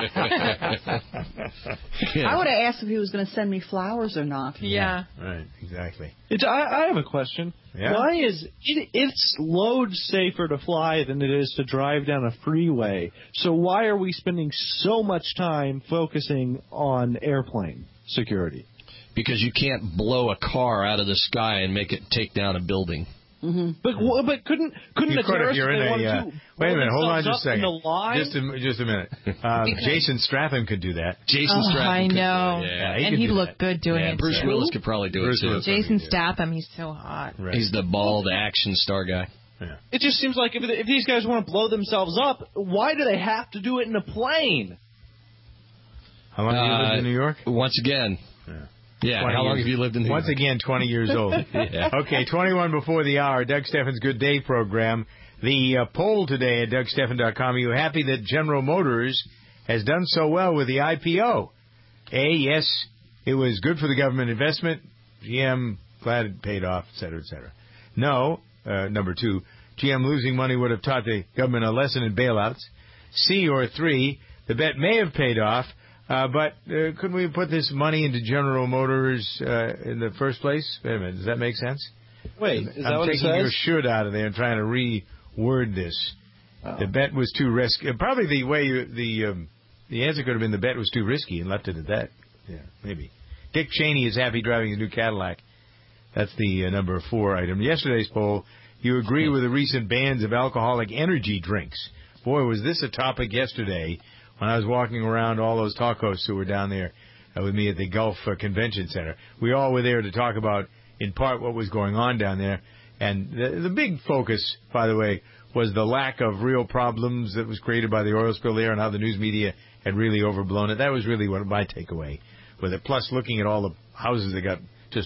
I would have asked if he was going to send me flowers or not. Yeah. Right. Exactly. It's, I, I have a question. Yeah? Why is it, it's load safer to fly than it is to drive down a freeway? So why are we spending so much time focusing on airplane security? Because you can't blow a car out of the sky and make it take down a building. Mm-hmm. But wh- but couldn't couldn't You the could if terrorists you're if in they a, wanted uh, to wait a minute, hold on themselves just a up in second. the line? Just a, just a minute. Um, Jason Stratham could do that. Jason Oh, Stratham I could do know. it, yeah. he and could he do looked good doing Yeah, it. Bruce too. Willis could probably do Bruce it, too. Willis. Jason Statham, he's so hot. Right. He's the bald action star guy. Yeah. It just seems like if if these guys want to blow themselves up, why do they have to do it in a plane? How long have you lived in New York? Once again. Yeah. Yeah, twenty how long years. have you lived in New Once York? again, twenty years old. Yeah. Okay, twenty-one before the hour. Doug Steffen's Good Day program. The uh, poll today at Doug Steffen dot com. Are you happy that General Motors has done so well with the I P O? A, yes, it was good for the government investment. G M, glad it paid off, et cetera, et cetera. No, uh, number two, G M losing money would have taught the government a lesson in bailouts. C, or three, the bet may have paid off. Uh, but uh, couldn't we put this money into General Motors uh, in the first place? Wait a minute. Does that make sense? Wait, is that I'm what it taking your says? should out of there and trying to reword this. Oh. The bet was too risky. Probably the way you, the um, the answer could have been the bet was too risky and left it at that. Yeah, maybe. Dick Cheney is happy driving his new Cadillac. That's the uh, number four item. Yesterday's poll, you agree with the recent bans of alcoholic energy drinks. Boy, was this a topic yesterday when I was walking around all those talk hosts who were down there uh, with me at the Gulf uh, Convention Center. We all were there to talk about, in part, what was going on down there. And the, the big focus, by the way, was the lack of real problems that was created by the oil spill there and how the news media had really overblown it. That was really what my takeaway with it. Plus, looking at all the houses that got just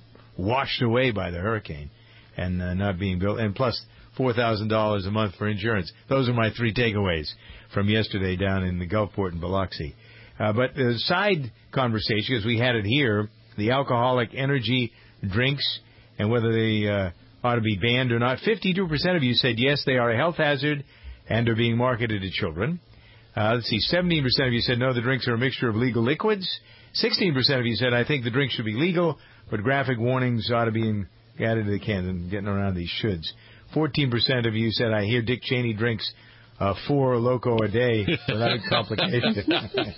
washed away by the hurricane and uh, not being built. And plus, four thousand dollars a month for insurance. Those are my three takeaways from yesterday down in the Gulfport in Biloxi. Uh, but the side conversation, as we had it here, the alcoholic energy drinks and whether they uh, ought to be banned or not. fifty-two percent of you said yes, they are a health hazard and are being marketed to children. Uh, let's see, seventeen percent of you said no, the drinks are a mixture of legal liquids. sixteen percent of you said I think the drinks should be legal, but graphic warnings ought to be in, added to the cans and getting around these shoulds. fourteen percent of you said I hear Dick Cheney drinks uh, four Loco a day without complication.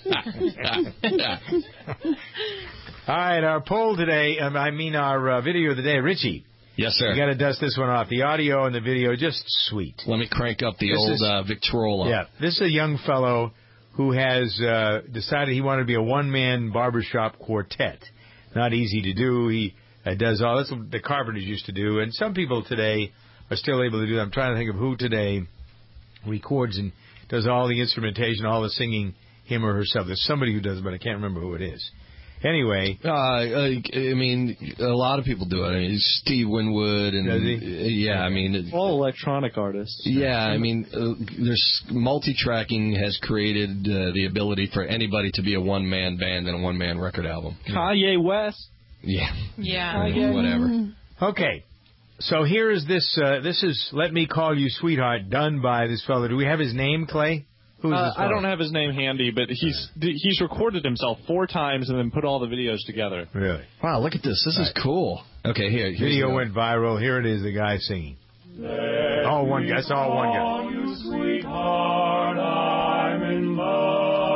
All right, our poll today, um, I mean our uh, video of the day, Richie. Yes, sir. You got to dust this one off. The audio and the video, just sweet. Let me crank up the This old is- uh, Victrola. Yeah, this is a young fellow who has uh, decided he wanted to be a one-man barbershop quartet. Not easy to do. He uh, does all that's what the Carpenters used to do, and some people today are still able to do that. I'm trying to think of who today records and does all the instrumentation, all the singing, him or herself. There's somebody who does it, but I can't remember who it is. Anyway. Uh, I mean, a lot of people do it. I mean, Steve Winwood and Does he? uh, yeah, I mean, all electronic artists. Yeah, I mean, uh, there's multi-tracking has created uh, the ability for anybody to be a one-man band and a one-man record album. Kanye West. Yeah. Yeah. Kanye. Whatever. Okay. So here is this. Uh, this is "Let Me Call You Sweetheart," done by this fellow. Do we have his name, Clay? Who is Uh, this I fellow? don't have his name handy, but he's he's recorded himself four times and then put all the videos together. Really? Wow, look at this. This is cool. Okay, here. here's Video the- went viral. Here it is, the guy singing. All one guy. That's all one guy. You sweetheart, I'm in love.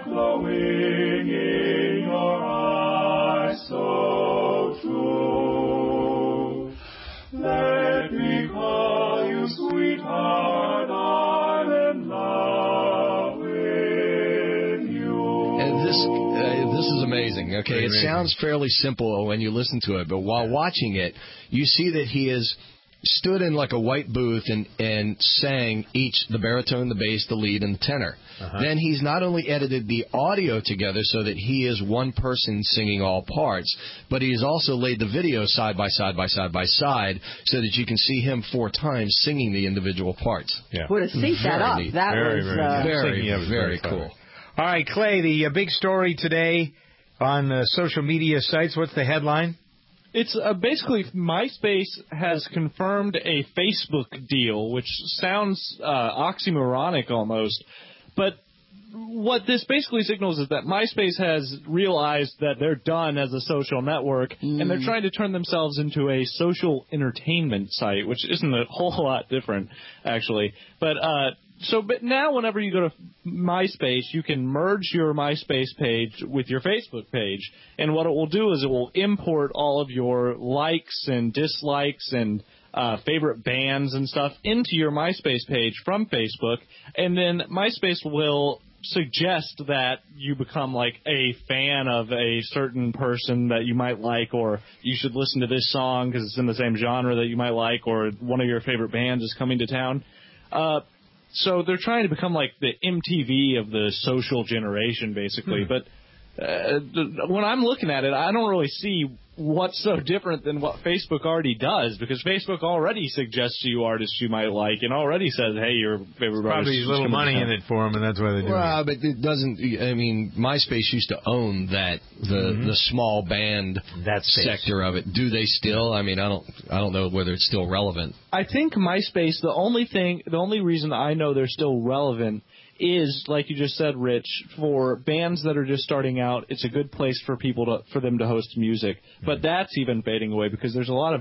glowing in your eyes so true. Let me call you sweetheart, I'm in love with you. And this uh, this is amazing. Okay, Pretty it amazing. sounds fairly simple when you listen to it, but while watching it, you see that he is stood in like a white booth and, and sang each, the baritone, the bass, the lead, and the tenor. Uh-huh. Then he's not only edited the audio together so that he is one person singing all parts, but he's also laid the video side by side by side by side so that you can see him four times singing the individual parts. Yeah. Would have synced that Very up. neat. That Very, was very uh, neat. Very, Syncing up is very clever. cool. All right, Clay, the uh, big story today on uh, social media sites. What's the headline? It's uh, basically MySpace has confirmed a Facebook deal, which sounds uh, oxymoronic almost. But what this basically signals is that MySpace has realized that they're done as a social network, Mm. and they're trying to turn themselves into a social entertainment site, which isn't a whole lot different, actually. But uh, so, but now whenever you go to MySpace, you can merge your MySpace page with your Facebook page, and what it will do is it will import all of your likes and dislikes and uh, favorite bands and stuff into your MySpace page from Facebook, and then MySpace will suggest that you become like a fan of a certain person that you might like, or you should listen to this song because it's in the same genre that you might like, or one of your favorite bands is coming to town. Uh, so they're trying to become like the M T V of the social generation, basically. Hmm. But uh, when I'm looking at it, I don't really see what's so different than what Facebook already does, because Facebook already suggests to you artists you might like and already says, hey, your favorite artist Probably is a little coming to money town. in it for them, and that's why they're doing Well, it. but it doesn't. I mean, MySpace used to own that the Mhm. the small band That space. sector of it. Do they still? I mean, I don't. I don't know whether it's still relevant. I think MySpace, the only thing, the only reason I know they're still relevant is, like you just said, Rich, for bands that are just starting out, it's a good place for people to, for them to host music. But that's even fading away because there's a lot of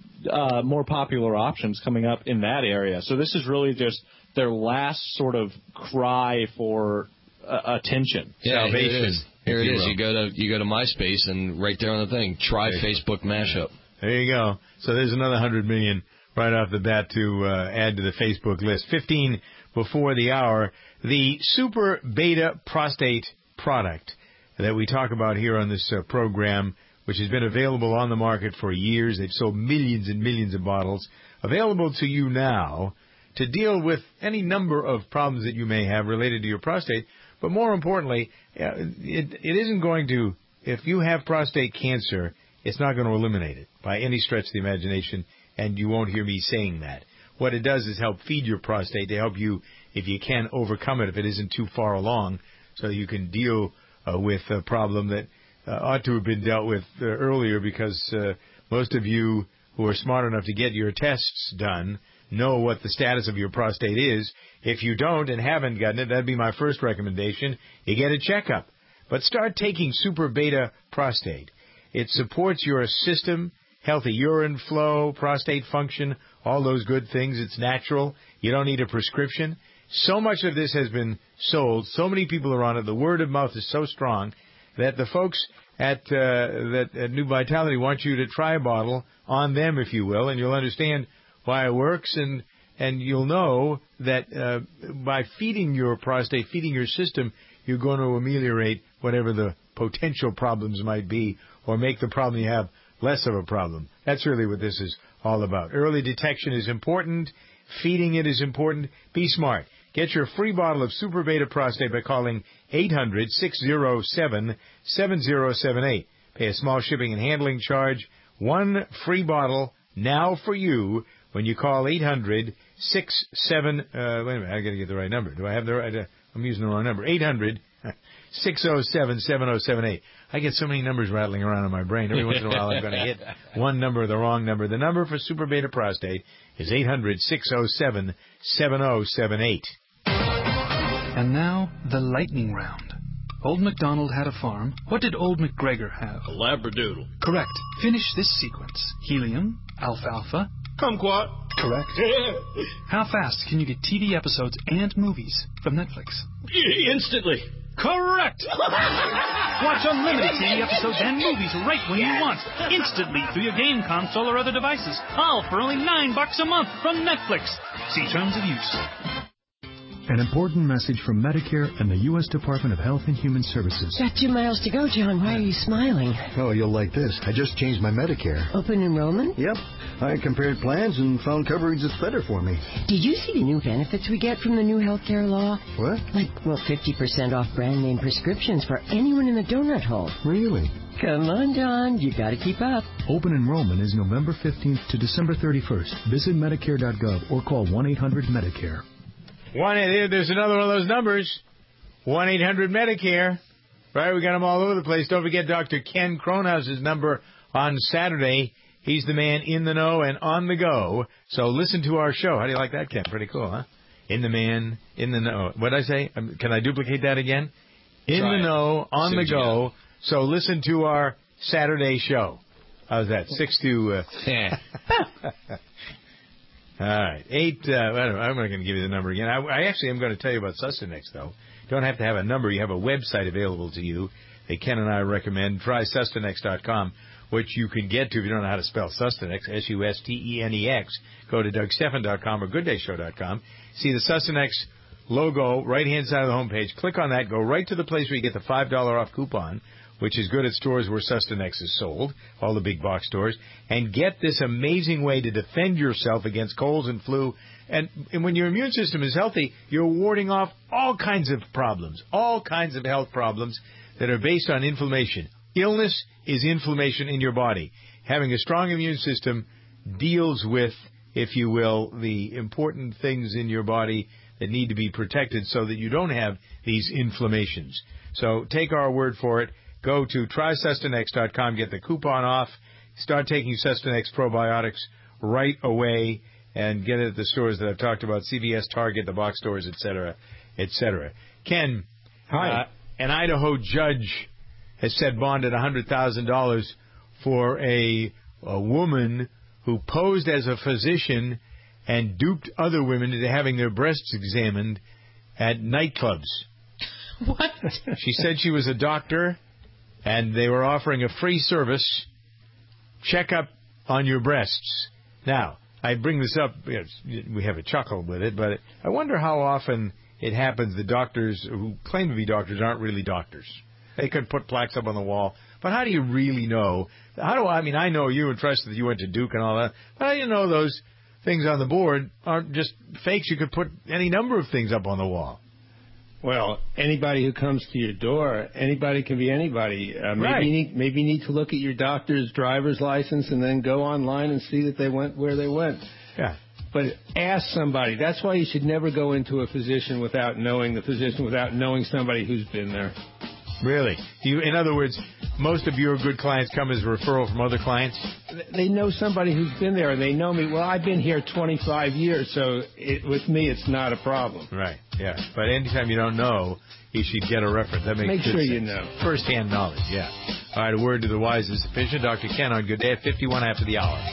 uh, more popular options coming up in that area. So this is really just their last sort of cry for uh, attention. Yeah, here it Salvation, is. Here if it you is. will. You go to you go to MySpace and right there on the thing, try Facebook mashup. There you go. So there's another hundred million right off the bat to uh, add to the Facebook list. Fifteen before the hour. The Super Beta Prostate product that we talk about here on this uh, program, which has been available on the market for years. They've sold millions and millions of bottles. Available to you now to deal with any number of problems that you may have related to your prostate. But more importantly, uh, it, it isn't going to, if you have prostate cancer, it's not going to eliminate it by any stretch of the imagination, and you won't hear me saying that. What it does is help feed your prostate to help you, if you can, overcome it if it isn't too far along, so you can deal uh, with a problem that uh, ought to have been dealt with uh, earlier, because uh, most of you who are smart enough to get your tests done know what the status of your prostate is. If you don't and haven't gotten it, that'd be my first recommendation. You get a checkup. But start taking Super Beta Prostate. It supports your system, healthy urine flow, prostate function, all those good things. It's natural. You don't need a prescription. So much of this has been sold. So many people are on it. The word of mouth is so strong that the folks at, uh, that, at New Vitality want you to try a bottle on them, if you will, and you'll understand why it works, and and you'll know that uh, by feeding your prostate, feeding your system, you're going to ameliorate whatever the potential problems might be, or make the problem you have less of a problem. That's really what this is all about. Early detection is important. Feeding it is important. Be smart. Get your free bottle of Super Beta Prostate by calling eight hundred, six oh seven, seven oh seven eight. Pay a small shipping and handling charge. One free bottle now for you when you call eight hundred, six seven, uh, wait a minute, I got to get the right number. Do I have the right, uh, I'm using the wrong number. eight hundred, six oh seven, seven oh seven eight. I get so many numbers rattling around in my brain. Every once in a while I'm going to hit one number or the wrong number. The number for Super Beta Prostate is eight hundred, six oh seven, seven oh seven eight. And now, the lightning round. Old MacDonald had a farm. What did Old MacGregor have? A labradoodle. Correct. Finish this sequence. Helium, alfalfa. Kumquat. Correct. How fast can you get T V episodes and movies from Netflix? Instantly. Correct! Watch unlimited T V episodes and movies right when you want, instantly through your game console or other devices, all for only nine bucks a month from Netflix. See terms of use. An important message from Medicare and the U S Department of Health and Human Services. Got two miles to go, John. Why are you smiling? Oh, you'll like this. I just changed my Medicare. Open enrollment? Yep. I compared plans and found coverage that's better for me. Did you see the new benefits we get from the new health care law? What? Like, well, fifty percent off brand name prescriptions for anyone in the donut hole. Really? Come on, John. You got to keep up. Open enrollment is November fifteenth to December thirty-first. Visit Medicare dot gov or call one eight hundred Medicare. One, there's another one of those numbers, one eight hundred Medicare. Right, we got them all over the place. Don't forget Doctor Ken Kronhouse's number on Saturday. He's the man in the know and on the go. So listen to our show. How do you like that, Ken? Pretty cool, huh? In the man, in the know. What did I say? Um, can I duplicate that again? In Try the know, on Sing the go. it. So listen to our Saturday show. How's that? Six to... Uh, All right, eight. Uh, I don't know, I'm not going to give you the number again. I, I actually am going to tell you about Sustanex, though. Don't have to have a number. You have a website available to you that Ken and I recommend. Try Sustanex dot com, which you can get to if you don't know how to spell Sustanex, S U S T E N E X. Go to Doug Stephan dot com or Good Day Show dot com. See the Sustanex logo, right-hand side of the homepage. Click on that. Go right to the place where you get the five dollars off coupon, which is good at stores where Sustanex is sold, all the big box stores, and get this amazing way to defend yourself against colds and flu. And, and when your immune system is healthy, you're warding off all kinds of problems, all kinds of health problems that are based on inflammation. Illness is inflammation in your body. Having a strong immune system deals with, if you will, the important things in your body that need to be protected so that you don't have these inflammations. So take our word for it. Go to try Sustanex dot com, get the coupon off, start taking Sustanex probiotics right away, and get it at the stores that I've talked about, C V S, Target, the box stores, et cetera, et cetera. Ken, Hi. Uh, an Idaho judge has set bond at one hundred thousand dollars for a, a woman who posed as a physician and duped other women into having their breasts examined at nightclubs. What? She said she was a doctor, and they were offering a free service, checkup on your breasts. Now, I bring this up, we have a chuckle with it, but I wonder how often it happens that doctors who claim to be doctors aren't really doctors. They could put plaques up on the wall, but how do you really know? How do I, I mean, I know you and trust that you went to Duke and all that, but how do you know those things on the board aren't just fakes? You could put any number of things up on the wall. Well, anybody who comes to your door, anybody can be anybody. Uh, maybe, Right. you need, maybe you need to look at your doctor's driver's license and then go online and see that they went where they went. Yeah. But ask somebody. That's why you should never go into a physician without knowing the physician, without knowing somebody who's been there. Really? You, in other words, most of your good clients come as a referral from other clients? They know somebody who's been there, and they know me. Well, I've been here twenty-five years, so it, with me, it's not a problem. Right, yeah. But anytime you don't know, you should get a reference. That makes Make good sure sense. you know. First-hand knowledge, yeah. All right, a word to the wise is sufficient. Doctor Ken on Good Day at fifty-one after the hour.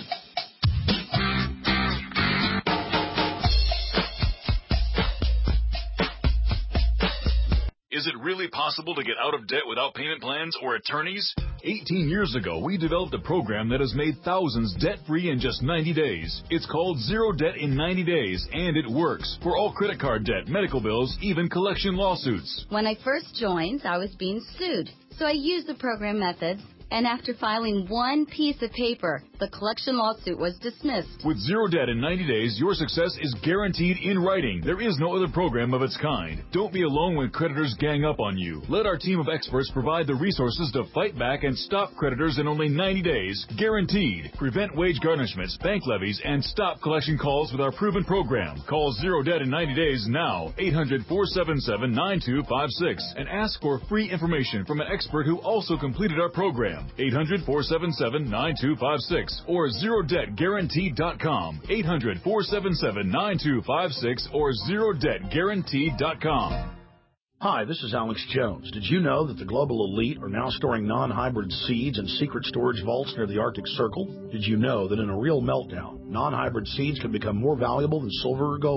Is it really possible to get out of debt without payment plans or attorneys? eighteen years ago, we developed a program that has made thousands debt-free in just ninety days. It's called Zero Debt in ninety days, and it works for all credit card debt, medical bills, even collection lawsuits. When I first joined, I was being sued. So I used the program methods, and after filing one piece of paper, the collection lawsuit was dismissed. With Zero Debt in ninety days, your success is guaranteed in writing. There is no other program of its kind. Don't be alone when creditors gang up on you. Let our team of experts provide the resources to fight back and stop creditors in only ninety days, guaranteed. Prevent wage garnishments, bank levies, and stop collection calls with our proven program. Call Zero Debt in ninety days now, eight hundred, four seven seven, nine two five six, and ask for free information from an expert who also completed our program. eight hundred, four seven seven, nine two five six or zero debt guaranteed dot com. eight hundred, four seven seven, nine two five six or zero debt guaranteed dot com. Hi, this is Alex Jones. Did you know that the global elite are now storing non-hybrid seeds in secret storage vaults near the Arctic Circle? Did you know that in a real meltdown, non-hybrid seeds can become more valuable than silver or gold?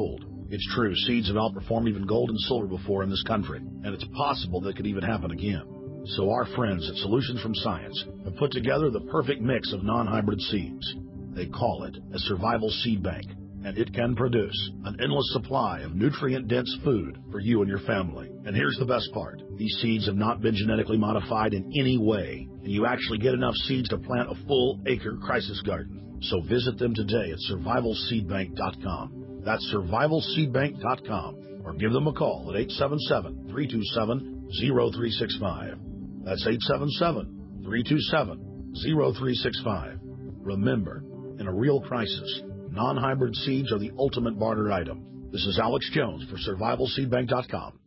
It's true, seeds have outperformed even gold and silver before in this country, and it's possible that could even happen again. So our friends at Solutions from Science have put together the perfect mix of non-hybrid seeds. They call it a survival seed bank, and it can produce an endless supply of nutrient-dense food for you and your family. And here's the best part. These seeds have not been genetically modified in any way, and you actually get enough seeds to plant a full-acre crisis garden. So visit them today at survival seed bank dot com. That's survival seed bank dot com, or give them a call at eight seven seven, three two seven, zero three six five. That's eight seven seven, three two seven, zero three six five. Remember, in a real crisis, non-hybrid seeds are the ultimate barter item. This is Alex Jones for survival seed bank dot com.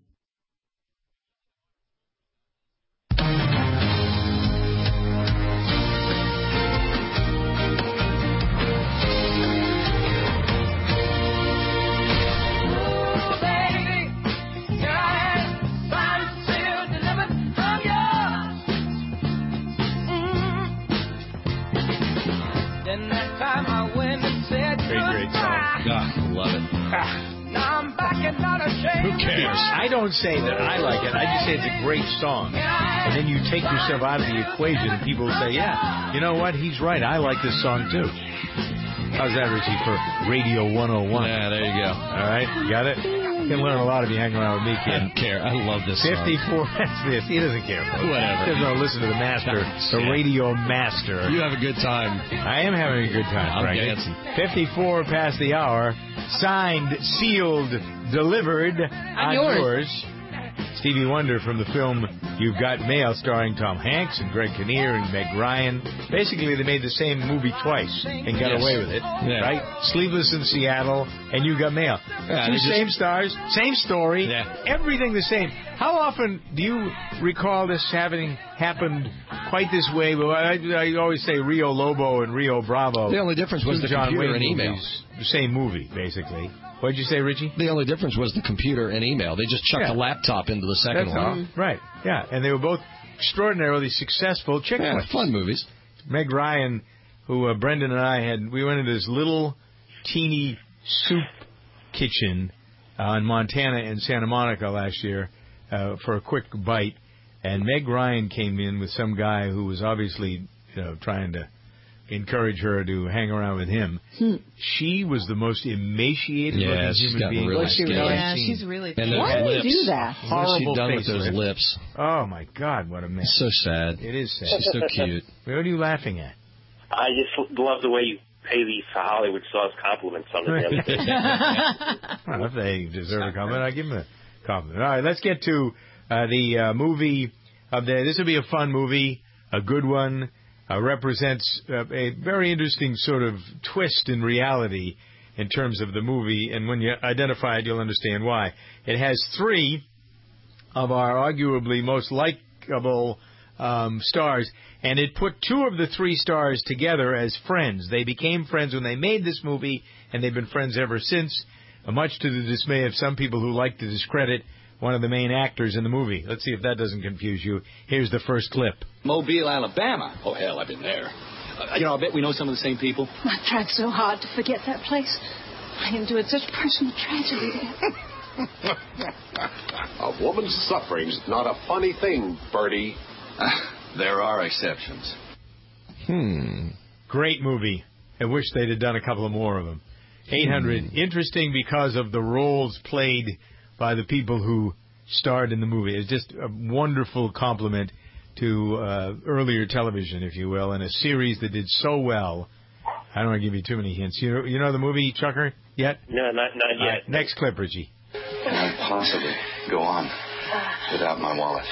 Who cares? I don't say that I like it. I just say it's a great song. And then you take yourself out of the equation, and people will say, yeah, you know what? He's right. I like this song, too. How's that, Richie, for Radio one oh one? Yeah, there you go. All right. Got it? You can learn a lot if you hang around with me, kid. I don't care. I love this song. fifty-four, that's this. He doesn't care. Whatever. He doesn't want to listen to the master, the radio master. You have a good time. I am having a good time, I'm Frank. dancing. fifty-four past the hour. Signed, sealed, delivered. I'm yours. yours. Stevie Wonder from the film You've Got Mail, starring Tom Hanks and Greg Kinnear and Meg Ryan. Basically, they made the same movie twice and got Yes. away with it, Yeah. right? Sleepless in Seattle and You Got Mail. Yeah, Two they just- same stars, same story, Yeah. everything the same. How often do you recall this having happened quite this way? Well, I, I always say Rio Lobo and Rio Bravo. The only difference was Two the John computer Wayne and email. movies, the same movie, basically. What did you say, Richie? The only difference was the computer and email. They just chucked Yeah. a laptop into the second That's one. all. Right, yeah. And they were both extraordinarily successful chick Yeah, flicks. fun movies. Meg Ryan, who uh, Brendan and I had, we went into this little teeny soup kitchen uh, in Montana and Santa Monica last year uh, for a quick bite. And Meg Ryan came in with some guy who was obviously you know, trying to encourage her to hang around with him. Hmm. She was the most emaciated Yeah, looking she's human gotten being really I've skinny. ever Yeah, seen. she's really And those Why do lips. you do that? What's she Horrible done with face those lips. lips? Oh my God, what a mess! So sad. It is sad. She's so cute. What are you laughing at? I just love the way you pay these Hollywood stars compliments on the daily basis. Well, if they deserve a compliment, I give them a compliment. All right, let's get to uh, the uh, movie of the. This will be a fun movie, a good one. Uh, represents uh, a very interesting sort of twist in reality in terms of the movie, and when you identify it, you'll understand why. It has three of our arguably most likable um, stars, and it put two of the three stars together as friends. They became friends when they made this movie, and they've been friends ever since, uh, much to the dismay of some people who like to discredit one of the main actors in the movie. Let's see if that doesn't confuse you. Here's the first clip. Mobile, Alabama. Oh, hell, I've been there. Uh, you know, I bet we know some of the same people. I tried so hard to forget that place. I endured such personal tragedy there. A woman's suffering's not a funny thing, Bertie. There are exceptions. Hmm. Great movie. I wish they'd have done a couple of more of them. eight hundred. Hmm. Interesting because of the roles played by the people who starred in the movie. It's just a wonderful compliment to uh, earlier television, if you will, and a series that did so well. I don't want to give you too many hints. You know, you know the movie, Chucker, yet? No, not not All yet. right, next clip, Richie. Can't possibly go on without my wallet.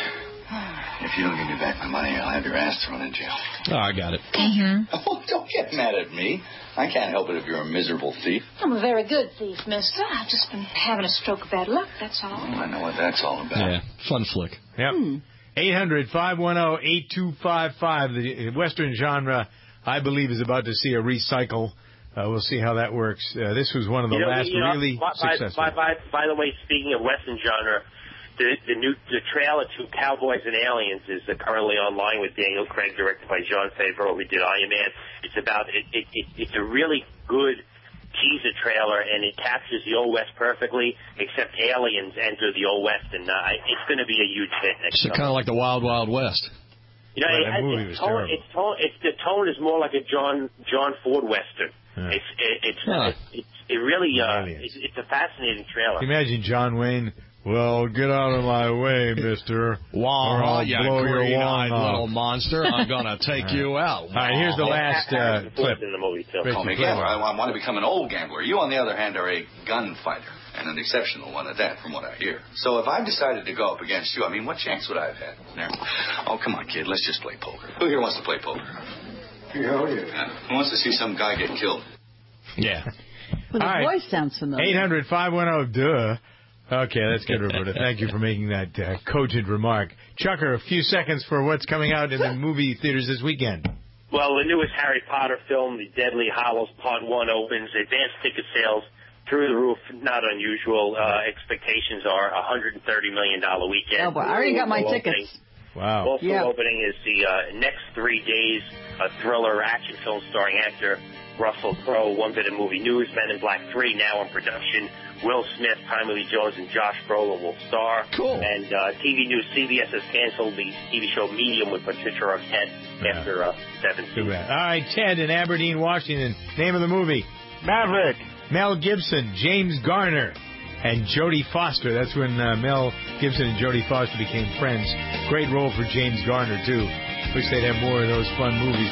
If you don't give me back my money, I'll have your ass thrown in jail. Oh, I got it. Mm-hmm. Oh, don't get mad at me. I can't help it if you're a miserable thief. I'm a very good thief, mister. I've just been having a stroke of bad luck, that's all. Oh, I know what that's all about. Yeah, fun flick. Yep. Hmm. eight hundred, five one zero, eight two five five. The Western genre, I believe, is about to see a recycle. Uh, we'll see how that works. Uh, this was one of the You know, last you know, really by, successful. By, by, by the way, speaking of Western genre, the the new the trailer to Cowboys and Aliens is uh, currently online with Daniel Craig, directed by Jon Favreau. We did Iron Man. It's about it, it, it. It's a really good teaser trailer, and it captures the Old West perfectly, except aliens enter the Old West, and uh, it's going to be a huge hit next So summer. kind of like the Wild Wild West. You know, Right, it, that movie it's was tone, terrible. it's tone, it's the tone is more like a John John Ford Western. Yeah. It's it, it's, Huh. it's it's it really uh it's, it's a fascinating trailer. Imagine John Wayne. Well, get out of my way, mister. Wah, or I'll you blow your green-eyed wong off. little monster. I'm going to take All right. you out. All right, here's the last uh, clip. in the movie too. Call me a gambler. I, I want to become an old gambler. You, on the other hand, are a gunfighter, and an exceptional one at that, from what I hear. So if I've decided to go up against you, I mean, what chance would I have had? There. Oh, come on, kid. Let's just play poker. Who here wants to play poker? Yeah, yeah. Who wants to see some guy get killed? Yeah. Well, the All right. voice sounds familiar. eight hundred five one zero duh. Okay, that's good, Roberta. Thank you for making that uh, cogent remark. Chucker, a few seconds for what's coming out in the movie theaters this weekend. Well, the newest Harry Potter film, The Deadly Hallows Part One, opens. Advanced ticket sales through the roof. Not unusual. Uh, expectations are a one hundred thirty million dollars weekend. Oh, boy. I already got my Also tickets. opening- Wow. Also Yeah. opening is the uh, Next Three Days, a thriller action film starring actor Russell Crowe. One bit of movie news: Men in Black three now in production. Will Smith, Tommy Lee Jones, and Josh Brolin will star. Cool. And uh, T V news: C B S has canceled the T V show Medium with Patricia Arquette after uh, seven Too seasons. bad. All right, Ted in Aberdeen, Washington. Name of the movie? Maverick. Mel Gibson, James Garner, and Jodie Foster. That's when uh, Mel Gibson and Jodie Foster became friends. Great role for James Garner, too. Wish they'd have more of those fun movies.